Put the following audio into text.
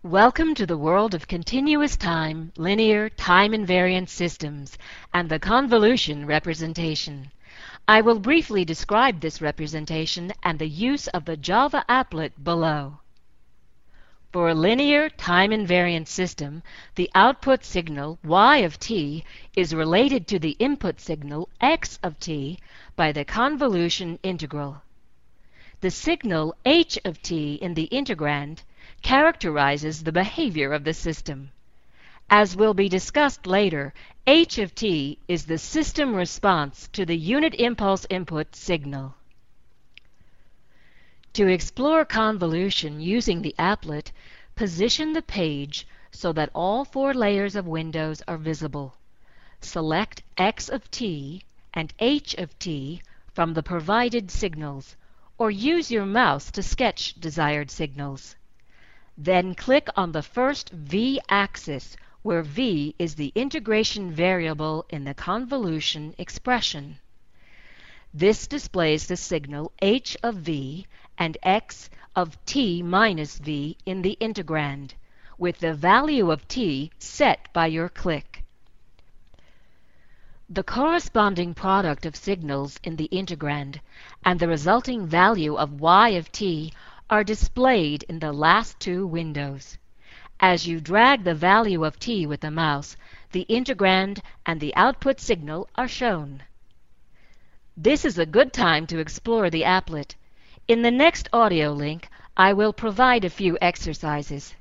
Welcome to the world of continuous time, linear, time-invariant systems, and the convolution representation. I will briefly describe this representation and the use of the Java applet below. For a linear, time-invariant system, the output signal y of t is related to the input signal x of t by the convolution integral. The signal h of t in the integrand characterizes the behavior of the system. As will be discussed later, h of t is the system response to the unit impulse input signal. To explore convolution using the applet, position the page so that all 4 layers of windows are visible. Select x of t and h of t from the provided signals, or use your mouse to sketch desired signals. Then click on the first v-axis, where v is the integration variable in the convolution expression. This displays the signal h of v and x of t minus v in the integrand, with the value of t set by your click. The corresponding product of signals in the integrand and the resulting value of y of t are displayed in the last 2 windows. As you drag the value of t with the mouse, the integrand and the output signal are shown. This is a good time to explore the applet. In the next audio link, I will provide a few exercises.